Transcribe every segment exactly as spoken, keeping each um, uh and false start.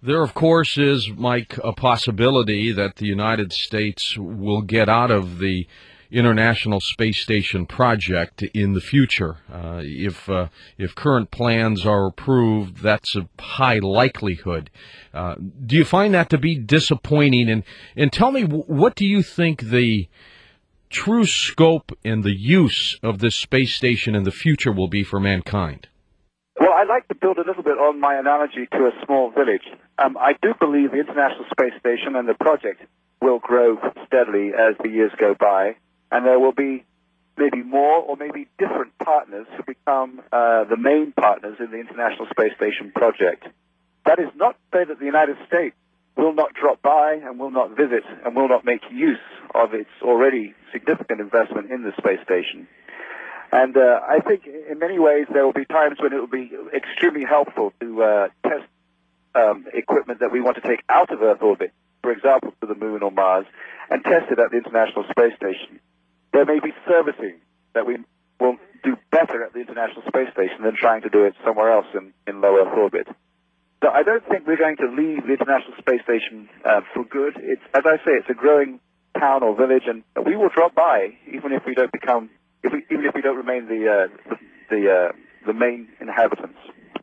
There, of course, is, Mike, a possibility that the United States will get out of the International Space Station project in the future. Uh, if uh, if current plans are approved, that's a high likelihood. Uh, do you find that to be disappointing? And and tell me, what do you think the true scope and the use of this space station in the future will be for mankind? Well, I'd like to build a little bit on my analogy to a small village. Um, I do believe the International Space Station and the project will grow steadily as the years go by, and there will be maybe more or maybe different partners who become uh, the main partners in the International Space Station project. That is not to say that the United States will not drop by and will not visit and will not make use of its already significant investment in the space station. And uh, I think in many ways there will be times when it will be extremely helpful to uh, test um, equipment that we want to take out of Earth orbit, for example, to the Moon or Mars, and test it at the International Space Station. There may be servicing that we will do better at the International Space Station than trying to do it somewhere else in, in low Earth orbit. So I don't think we're going to leave the International Space Station uh, for good. It's, as I say, it's a growing town or village, and we will drop by even if we don't become If we, even if we don't remain the uh, the the, uh, the main inhabitants.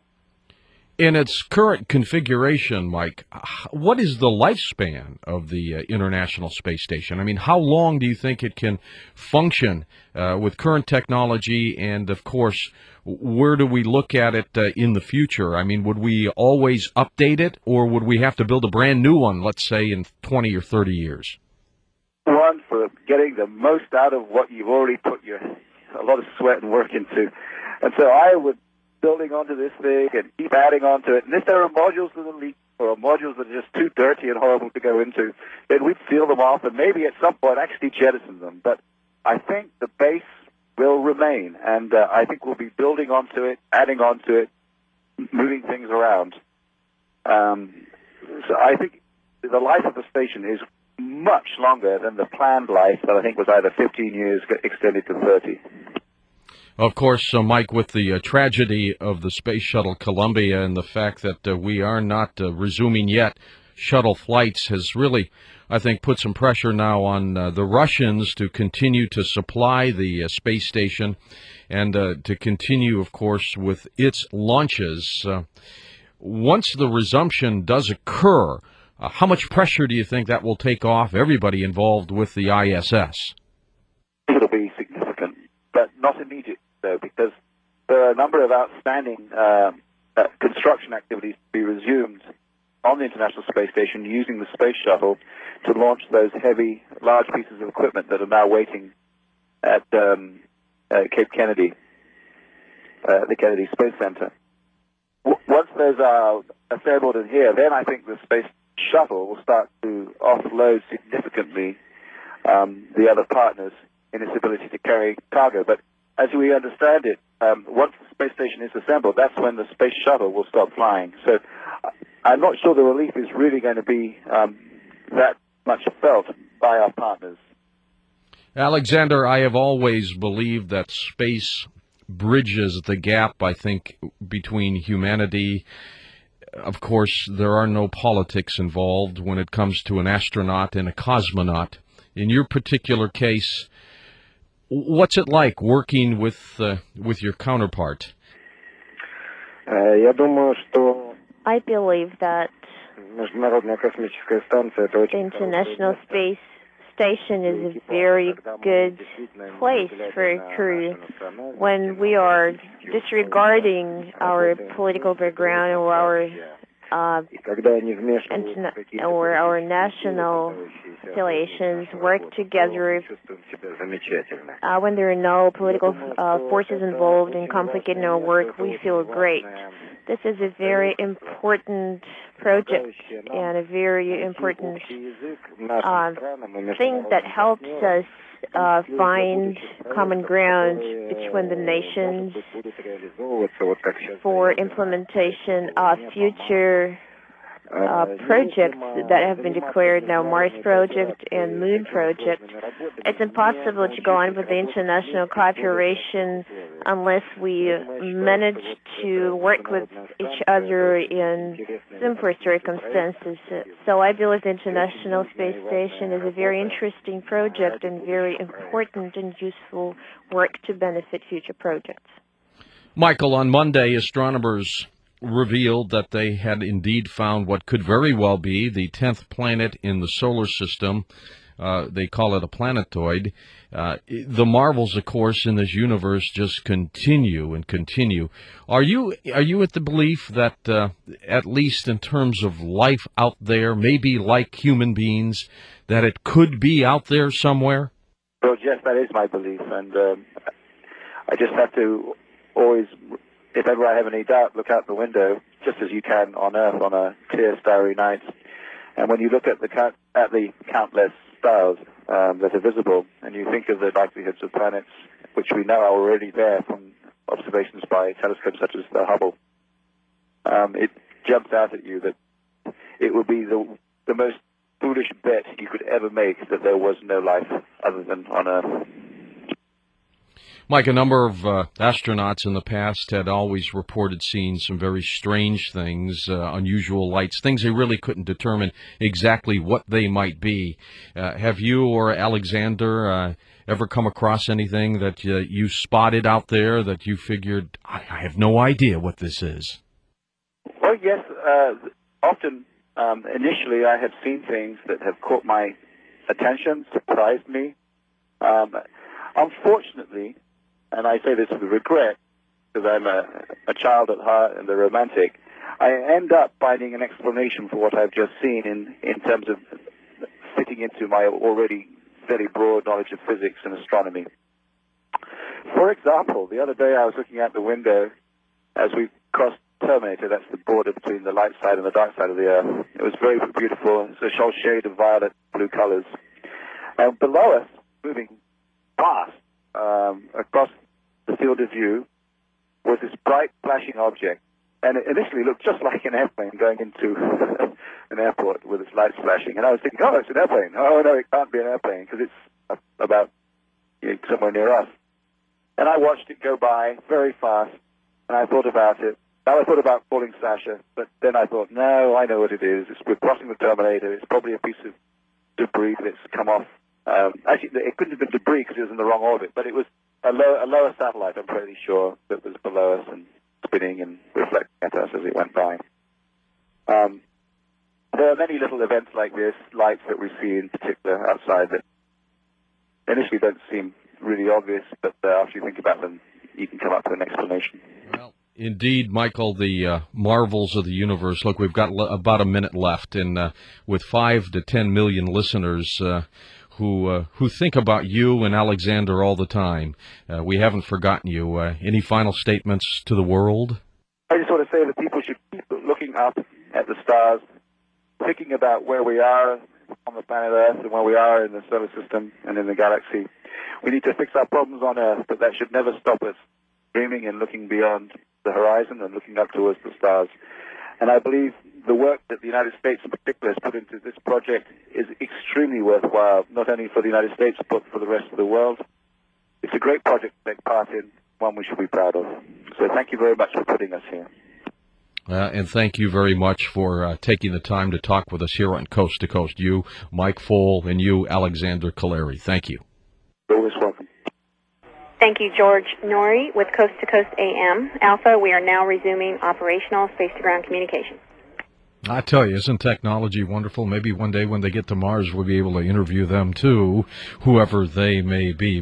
In its current configuration, Mike, what is the lifespan of the uh, International Space Station? I mean, how long do you think it can function uh, with current technology? And, of course, where do we look at it uh, in the future? I mean, would we always update it, or would we have to build a brand new one, let's say, in twenty or thirty years? One, for getting the most out of what you've already put your a lot of sweat and work into. And so I would building onto this thing and keep adding onto it. And if there are modules that are leaking or modules that are just too dirty and horrible to go into, then we'd seal them off and maybe at some point actually jettison them. But I think the base will remain, and uh, I think we'll be building onto it, adding onto it, moving things around. Um, so I think the life of the station is much longer than the planned life that I think was either fifteen years extended to thirty. Of course, uh, Mike, with the uh, tragedy of the Space Shuttle Columbia and the fact that uh, we are not uh, resuming yet shuttle flights has really, I think, put some pressure now on uh, the Russians to continue to supply the uh, space station and uh, to continue, of course, with its launches. Uh, once the resumption does occur, Uh, how much pressure do you think that will take off everybody involved with the I S S? It'll be significant, but not immediate, though, because there are a number of outstanding uh, uh, construction activities to be resumed on the International Space Station using the space shuttle to launch those heavy, large pieces of equipment that are now waiting at um, uh, Cape Kennedy, uh, the Kennedy Space Center. W- once those are assembled in here, then I think the space shuttle will start to offload significantly um, the other partners in its ability to carry cargo. But as we understand it, um, once the space station is assembled, that's when the space shuttle will stop flying. So I'm not sure the relief is really going to be um, that much felt by our partners. Alexander, I have always believed that space bridges the gap, I think, between humanity. Of course, there are no politics involved when it comes to an astronaut and a cosmonaut. In your particular case, what's it like working with uh, with your counterpart? I believe that the International Space Station is a very good place for a crew when we are disregarding our political background or our uh, or our national affiliations work together. Uh, when there are no political uh, forces involved in complicating our work, we feel great. This is a very important project and a very important uh, thing that helps us uh, find common ground between the nations for implementation of future uh, projects that have been declared now, Mars Project and Moon Project. It's impossible to go on with the international cooperation unless we manage to work with each other in simpler circumstances. So I believe the International Space Station is a very interesting project and very important and useful work to benefit future projects. Michael, on Monday, astronomers revealed that they had indeed found what could very well be the tenth planet in the solar system. Uh, they call it a planetoid. Uh, the marvels, of course, in this universe just continue and continue. Are you are you at the belief that, uh, at least in terms of life out there, maybe like human beings, that it could be out there somewhere? Well, Jeff, that is my belief, and um, I just have to always, if ever I have any doubt, look out the window, just as you can on Earth on a clear, starry night. And when you look at the count, at the countless stars um, that are visible, and you think of the likelihoods of planets, which we know are already there from observations by telescopes such as the Hubble, um, it jumps out at you that it would be the, the most foolish bet you could ever make that there was no life other than on Earth. Mike, a number of uh, astronauts in the past had always reported seeing some very strange things, uh, unusual lights, things they really couldn't determine exactly what they might be. Uh, have you or Alexander uh, ever come across anything that uh, you spotted out there that you figured, I, I have no idea what this is? Well, yes. Uh, often, um, initially, I have seen things that have caught my attention, surprised me. Um, unfortunately, and I say this with regret, because I'm a, a child at heart and a romantic, I end up finding an explanation for what I've just seen in, in terms of fitting into my already very broad knowledge of physics and astronomy. For example, the other day I was looking out the window as we crossed Terminator, that's the border between the light side and the dark side of the Earth. It was very beautiful. It's a whole shade of violet blue colors. And below us, moving fast, um, across the field of view, was this bright flashing object. And it initially looked just like an airplane going into an airport with its lights flashing. And I was thinking, oh, it's an airplane. Oh, no, it can't be an airplane because it's about you know, somewhere near us. And I watched it go by very fast, and I thought about it. Now I thought about calling Sasha, but then I thought, no, I know what it is. It's, we're crossing the Terminator. It's probably a piece of debris that's come off. Um, actually, it couldn't have been debris because it was in the wrong orbit, but it was a, low, a lower satellite, I'm pretty sure, that was below us and spinning and reflecting at us as it went by. Um, there are many little events like this, lights that we see in particular outside that initially don't seem really obvious, but uh, after you think about them, you can come up with an explanation. Well, indeed, Michael, the uh, marvels of the universe. Look, we've got l- about a minute left, and uh, with five to ten million listeners uh, who uh, who think about you and Alexander all the time, uh, we haven't forgotten you. Uh, any final statements to the world? I just want to say that people should keep looking up at the stars, thinking about where we are on the planet Earth and where we are in the solar system and in the galaxy. We need to fix our problems on Earth, but that should never stop us dreaming and looking beyond the horizon and looking up towards the stars. And I believe the work that the United States in particular has put into this project is extremely worthwhile, not only for the United States, but for the rest of the world. It's a great project to take part in, one we should be proud of. So thank you very much for putting us here. Uh, and thank you very much for uh, taking the time to talk with us here on Coast to Coast. You, Mike Foale, and you, Alexander Kaleri. Thank you. You're always welcome. Thank you, George Noory with Coast to Coast A M. Alpha, we are now resuming operational space-to-ground communication. I tell you, isn't technology wonderful? Maybe one day when they get to Mars, we'll be able to interview them too, whoever they may be.